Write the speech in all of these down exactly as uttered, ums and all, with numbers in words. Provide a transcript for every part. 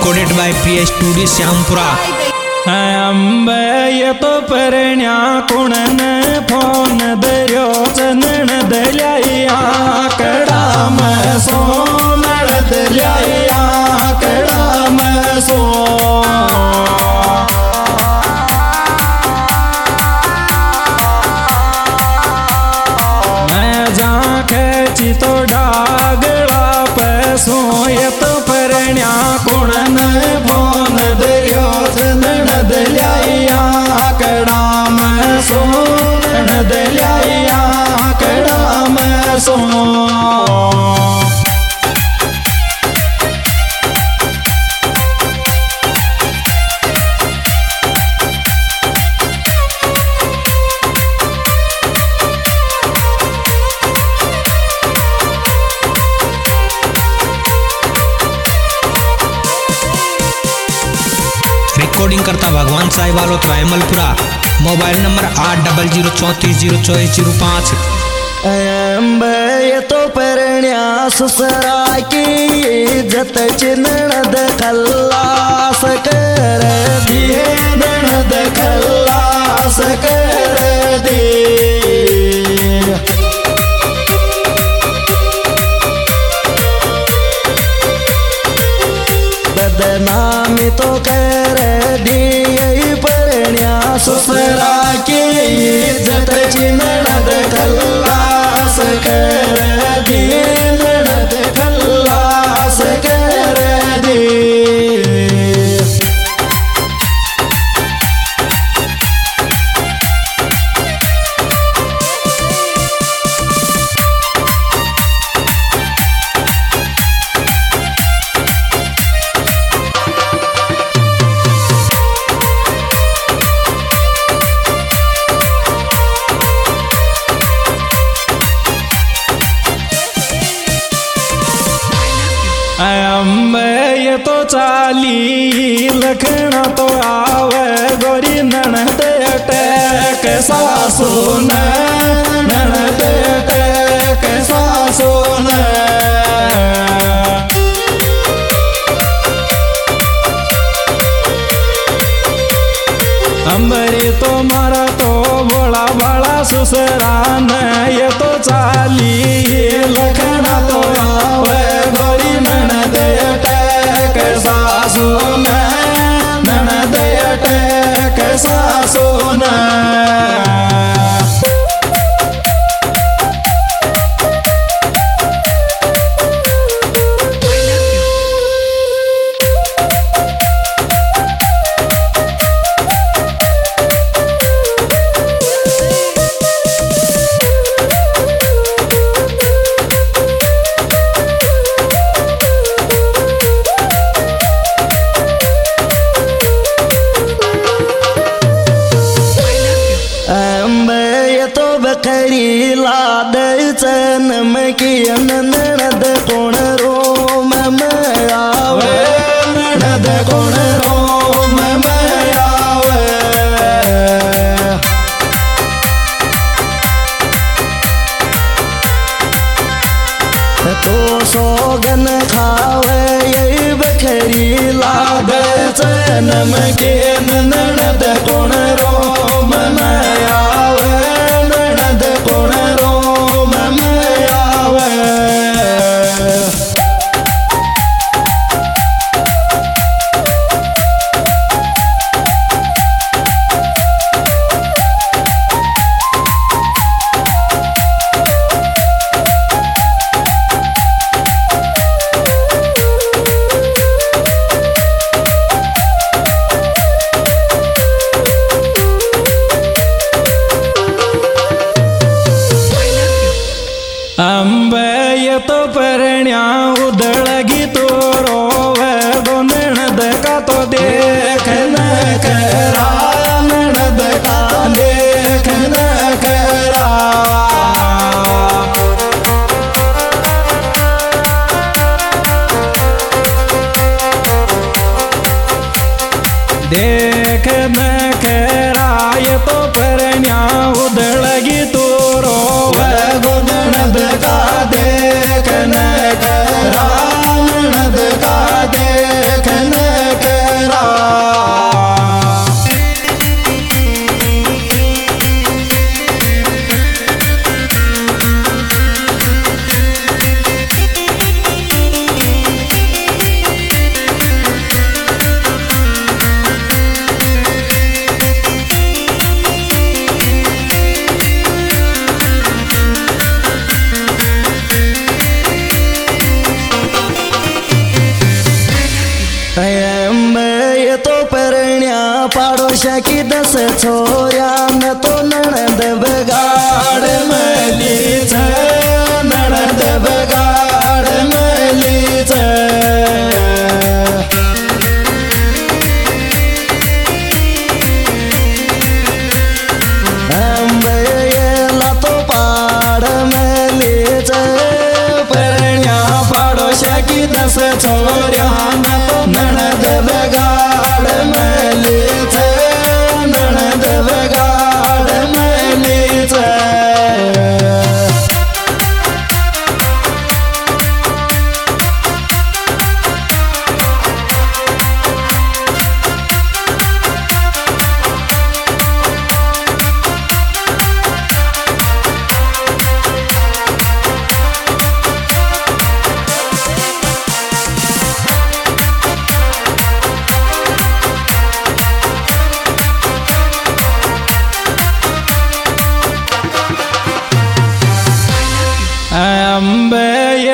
Recorded by P S studio Shyampura. Ambe ये तो परण्या कुणन phone दर्यो चनन दल्याया कड़ाम सो नड़ दल्याया कड़ाम सो मैं जा खेची तो डागला पैसो ये तो परण्या कुणन फोन दर्यो चनन दल्याया कड़ाम सो नड़ दल्याया कड़ाम सो। रिकॉर्डिंग करता भगवान साई वालो रायमलपुरा। मोबाइल नंबर आठ डबल जीरो चौंतीस जीरो चौबीस जीरो पाँच। ये तो परण्या ससरा की इज्जत चिन्नद खल्लास कर दिए ननद खल्लास कर दी। बदनामी तो कर दिए परण्या ससरा की इज्जत चिन्नद खल्लास कर दिए ननद खल्लास कर दी। अम्बे ये तो चाली लखना तो आवे गोरी ननद अटैक सासू न ननद अटैक सासू न। अम्बरी तो मारा तो बड़ा बड़ा ससुरा न ये तो चाली लखना तो आवे गोरी ननद अटैक सासू न ननद अटैक सासू न। बखरी लाद चनम की ननद कोण रोम में आवे ननद कोण रोम में आवे। तो सोगन खावे ये बखरी लाद चनम की ननद कोण रोम में आवे ननद कोण रोम में आवे। अंबे ये तो परण्या उधड़गी तो रोवे दो ननद का तो देख न करा ननद का देख न करा। देख न करा ये तो परण्या उधड़गी तो रोवे दो ननद का देख न करा ननद का देख न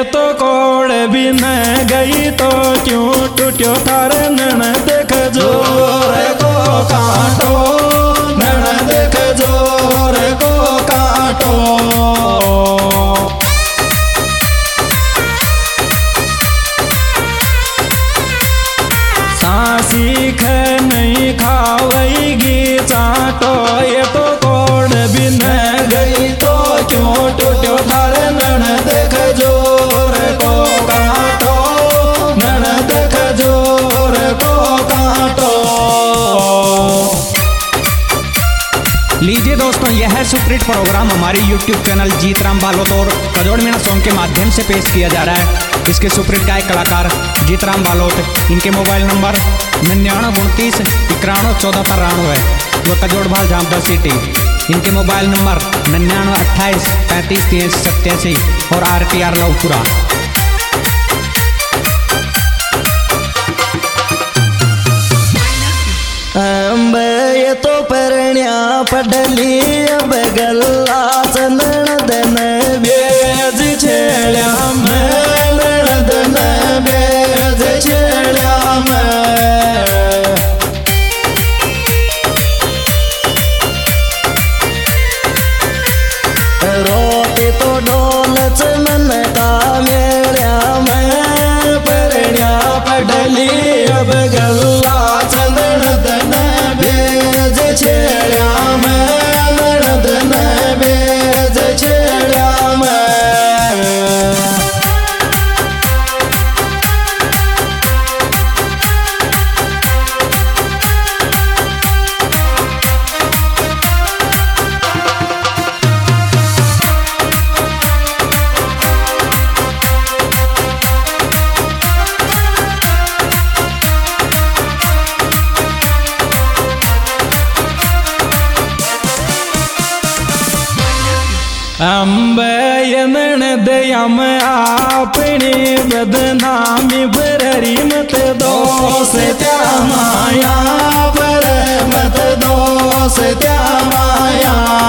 तो कोड़ भी न गई तो क्यों टूट्यो थार नण देख जोर को काटो नण देख जोर को काटो। सासी ख नहीं खावेगी चाटो ये तो कोड़ भी न गई तो क्यों टूट्यो थार नण देख जोर को काटो नण देख जोर को काटो। लीजिए दोस्तों, यह सुपरहिट प्रोग्राम हमारी यूट्यूब चैनल जीतराम बालोत और कजोड़ मीणा सॉन्ग के माध्यम से पेश किया जा रहा है। इसके सुपरहिट गायक कलाकार जीतराम बालोत। इनके मोबाइल नंबर निन्यानवे उनतीस इक्यानवे चौदह तिरानवे है। वो कजोड़ भाल झामदा सिटी। इनके मोबाइल नंबर निन्यानवे अट्ठाईस पैंतीस तीस सत्तासी और आर टी आर लवपुरा। अम्ब ये तो परण्या पडली अब गल्ला चंदन दन बेज छेड़ा में नणदन बेज छेड़ा में। रोटी तो डोल चमन का मेरा में परण्या पडली अब गल्ला चंदन दन बेज छेड़ा में नणदन बेज छेड़ा में। अम्ब यन दयम आपनी बदनामी भररी मत दोष त्या माया पर मत दोष त्या माया।